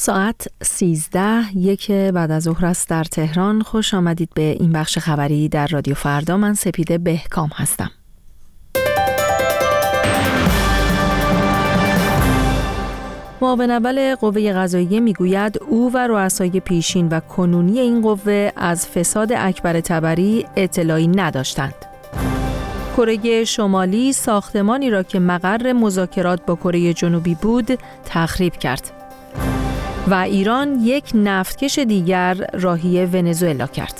ساعت 13:01 بعد از ظهر است در تهران. خوش آمدید به این بخش خبری در رادیو فردا. من سپیده بهکام هستم. معاون اول قوه قضاییه میگوید او و رؤسای پیشین و کنونی این قوه از فساد اکبر طبری اطلاعی نداشتند. کره شمالی ساختمانی را که مقر مذاکرات با کره جنوبی بود تخریب کرد. و ایران یک نفتکش دیگر راهی ونزوئلا کرد.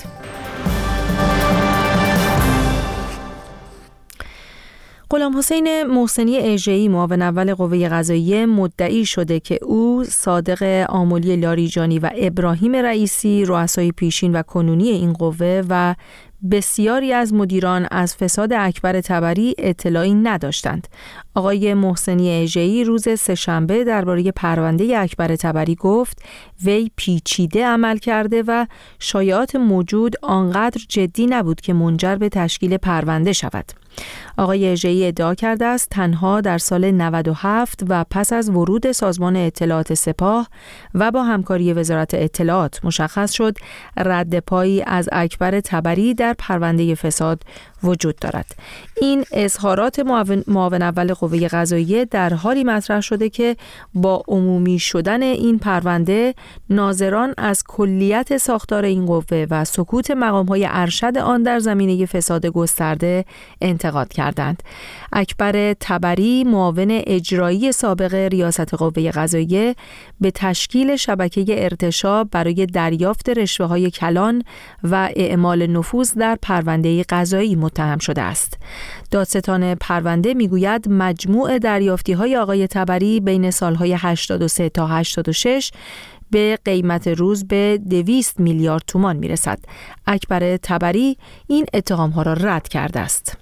غلام حسین محسنی اژه‌ای معاون اول قوه قضاییه مدعی شده که او، صادق آملی لاریجانی و ابراهیم رئیسی رؤسای پیشین و کنونی این قوه و بسیاری از مدیران از فساد اکبر طبری اطلاعی نداشتند. آقای محسنی اژه‌ای روز سه‌شنبه درباره پرونده اکبر طبری گفت وی پیچیده عمل کرده و شایعات موجود آنقدر جدی نبود که منجر به تشکیل پرونده شود. آقای اژه‌ای ادعا کرده است تنها در سال 97 و پس از ورود سازمان اطلاعات سپاه و با همکاری وزارت اطلاعات مشخص شد رد پایی از اکبر طبری در پرونده فساد وجود دارد. این اظهارات معاون اول قوه قضاییه در حالی مطرح شده که با عمومی شدن این پرونده ناظران از کلیت ساختار این قوه و سکوت مقام‌های ارشد آن در زمینه فساد گسترده انتقاد کردند. اکبر طبری معاون اجرایی سابق ریاست قوه قضاییه به تشکیل شبکه ارتشا برای دریافت رشوه‌های کلان و اعمال نفوذ در پرونده قضایی متهم شده است. دادستان پرونده میگوید مجموع دریافتی‌های آقای طبری بین سالهای 83 تا 86 به قیمت روز به 200 میلیارد تومان میرسد. اکبر طبری این اتهام‌ها را رد کرده است.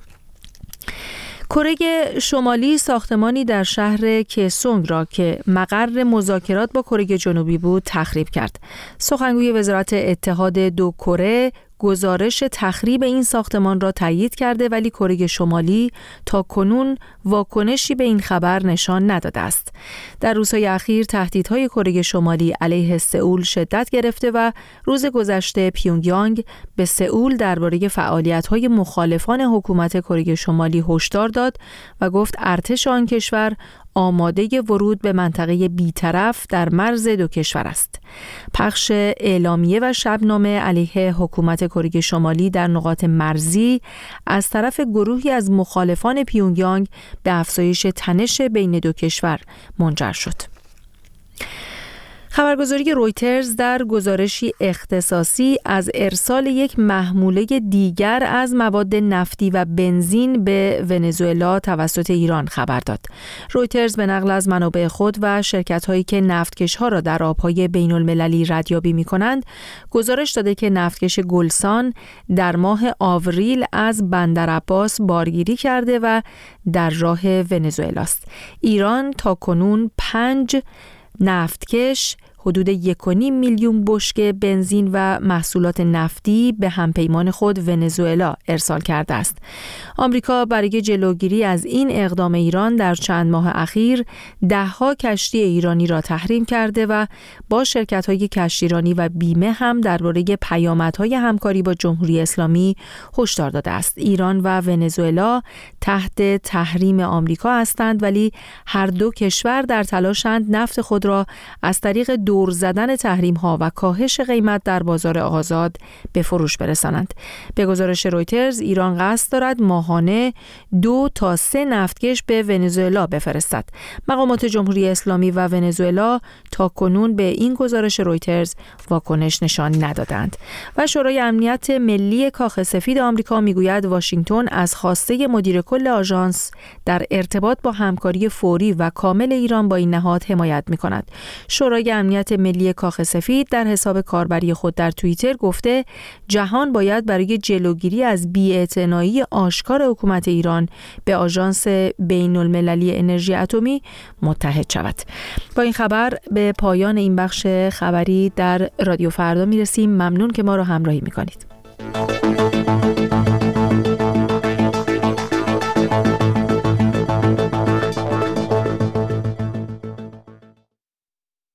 کره شمالی ساختمانی در شهر کسونگ را که مقر مذاکرات با کره جنوبی بود تخریب کرد. سخنگوی وزارت اتحاد دو کره گزارش تخریب این ساختمان را تایید کرده ولی کره شمالی تا کنون واکنشی به این خبر نشان نداده است. در روزهای اخیر تهدیدهای کره شمالی علیه سئول شدت گرفته و روز گذشته پیونگیانگ به سئول درباره فعالیت‌های مخالفان حکومت کره شمالی هشدار داد و گفت ارتش آن کشور آماده ورود به منطقه بی‌طرف در مرز دو کشور است. پخش اعلامیه و شبنامه علیه حکومت کره شمالی در نقاط مرزی از طرف گروهی از مخالفان پیونگیانگ به افزایش تنش بین دو کشور منجر شد. خبرگزاری رویترز در گزارشی اختصاصی از ارسال یک محموله دیگر از مواد نفتی و بنزین به ونزوئلا توسط ایران خبر داد. رویترز به نقل از منابع خود و شرکت‌هایی که نفتکش‌ها را در آب‌های بین‌المللی ردیابی می‌کنند، گزارش داده که نفتکش گلسان در ماه آوریل از بندر عباس بارگیری کرده و در راه ونزوئلا است. ایران تاکنون 5 نفتکش حدود 1.5 میلیون بشکه بنزین و محصولات نفتی به همپیمان خود ونزوئلا ارسال کرده است. آمریکا برای جلوگیری از این اقدام ایران در چند ماه اخیر ده‌ها کشتی ایرانی را تحریم کرده و با شرکت‌های کشتیرانی و بیمه هم درباره پیامدهای همکاری با جمهوری اسلامی هشدار داده است. ایران و ونزوئلا تحت تحریم آمریکا هستند ولی هر دو کشور در تلاشند نفت خود را از طریق دور زدن تحریم‌ها و کاهش قیمت در بازار آزاد به فروش برسانند. به گزارش رویترز ایران قصد دارد ماهانه 2 تا 3 نفتکش به ونزوئلا بفرستد. مقامات جمهوری اسلامی و ونزوئلا تا کنون به این گزارش رویترز واکنش نشان ندادند. و شورای امنیت ملی کاخ سفید آمریکا میگوید واشنگتن از خواسته مدیر کل آژانس در ارتباط با همکاری فوری و کامل ایران با این نهاد حمایت می‌کند. شورای امنیت ملی کاخ سفید در حساب کاربری خود در توییتر گفته جهان باید برای جلوگیری از بی‌اعتنایی آشکار حکومت ایران به آژانس بین‌المللی انرژی اتمی متحد شود. با این خبر به پایان این بخش خبری در رادیو فردا میرسیم. ممنون که ما را همراهی میکنید.